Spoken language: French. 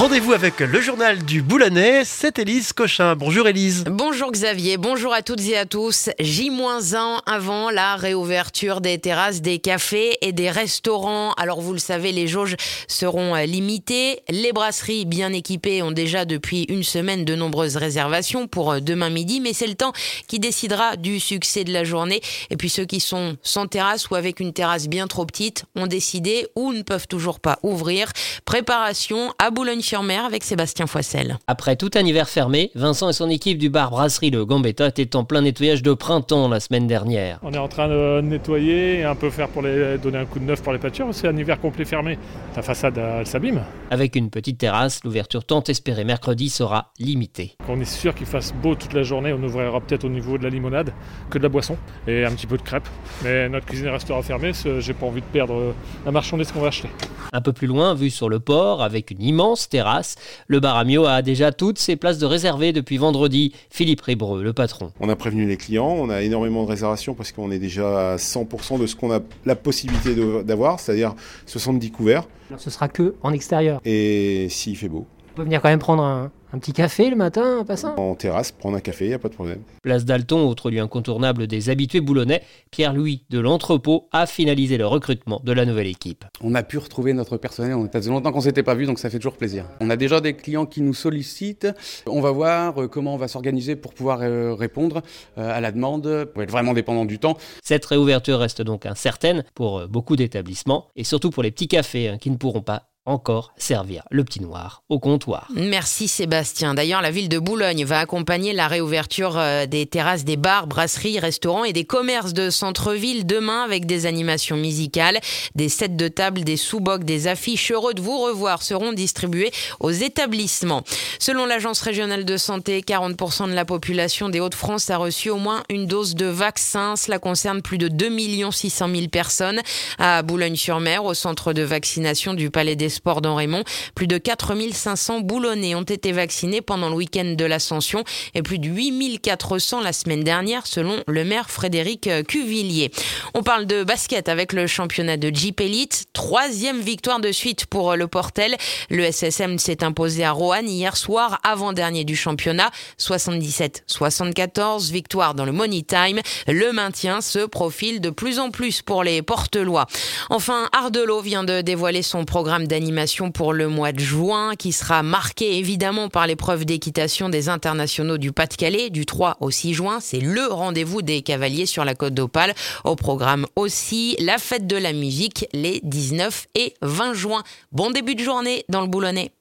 Rendez-vous avec le journal du Boulonnais, c'est Élise Cochin. Bonjour Élise. Bonjour Xavier, bonjour à toutes et à tous. J-1 avant la réouverture des terrasses, des cafés et des restaurants. Alors vous le savez, les jauges seront limitées. Les brasseries bien équipées ont déjà depuis une semaine de nombreuses réservations pour demain midi. Mais c'est le temps qui décidera du succès de la journée. Et puis ceux qui sont sans terrasse ou avec une terrasse bien trop petite ont décidé ou ne peuvent toujours pas ouvrir. Préparation à Boulogne-sur-Mer avec Sébastien Foissel. Après tout un hiver fermé, Vincent et son équipe du bar brasserie Le Gambetta étaient en plein nettoyage de printemps la semaine dernière. On est en train de nettoyer et un peu faire pour donner un coup de neuf pour les peintures. C'est un hiver complet fermé. La façade, elle s'abîme. Avec une petite terrasse, l'ouverture tant espérée mercredi sera limitée. On est sûr qu'il fasse beau toute la journée. On ouvrira peut-être au niveau de la limonade que de la boisson et un petit peu de crêpes. Mais notre cuisine restera fermée. J'ai pas envie de perdre la marchandise qu'on va acheter. Un peu plus loin, vue sur le port, avec une immense terrasse, le bar Amio a déjà toutes ses places de réservées depuis vendredi. Philippe Ribreux, le patron. On a prévenu les clients, on a énormément de réservations parce qu'on est déjà à 100% de ce qu'on a la possibilité d'avoir, c'est-à-dire 70 couverts. Alors ce sera que en extérieur. Et s'il fait beau. On peut venir quand même prendre un petit café le matin en passant. En terrasse, prendre un café, il n'y a pas de problème. Place d'Alton, autre lieu incontournable des habitués boulonnais, Pierre-Louis de l'Entrepôt a finalisé le recrutement de la nouvelle équipe. On a pu retrouver notre personnel, ça faisait longtemps qu'on ne s'était pas vu, donc ça fait toujours plaisir. On a déjà des clients qui nous sollicitent, on va voir comment on va s'organiser pour pouvoir répondre à la demande, pour être vraiment dépendant du temps. Cette réouverture reste donc incertaine pour beaucoup d'établissements, et surtout pour les petits cafés qui ne pourront pas encore servir le petit noir au comptoir. Merci Sébastien. D'ailleurs, la ville de Boulogne va accompagner la réouverture des terrasses des bars, brasseries, restaurants et des commerces de centre-ville demain avec des animations musicales, des sets de table, des sous-bocs, des affiches heureux de vous revoir seront distribués aux établissements. Selon l'Agence régionale de santé, 40% de la population des Hauts-de-France a reçu au moins une dose de vaccin. Cela concerne plus de 2 600 000 personnes. À Boulogne-sur-Mer, au centre de vaccination du Palais des Sports d'Enrémont, plus de 4 500 Boulonnais ont été vaccinés pendant le week-end de l'Ascension et plus de 8 400 la semaine dernière selon le maire Frédéric Cuvillier. On parle de basket avec le championnat de Jeep Elite. 3e victoire de suite pour le Portel. Le SSM s'est imposé à Roanne hier soir, avant-dernier du championnat. 77-74, victoire dans le Money Time. Le maintien se profile de plus en plus pour les Portelois. Enfin, Ardelot vient de dévoiler son programme d'animation pour le mois de juin qui sera marqué évidemment par l'épreuve d'équitation des internationaux du Pas-de-Calais du 3 au 6 juin. C'est le rendez-vous des cavaliers sur la Côte d'Opale. Au programme aussi la fête de la musique les 19 et 20 juin. Bon début de journée dans le Boulonnais.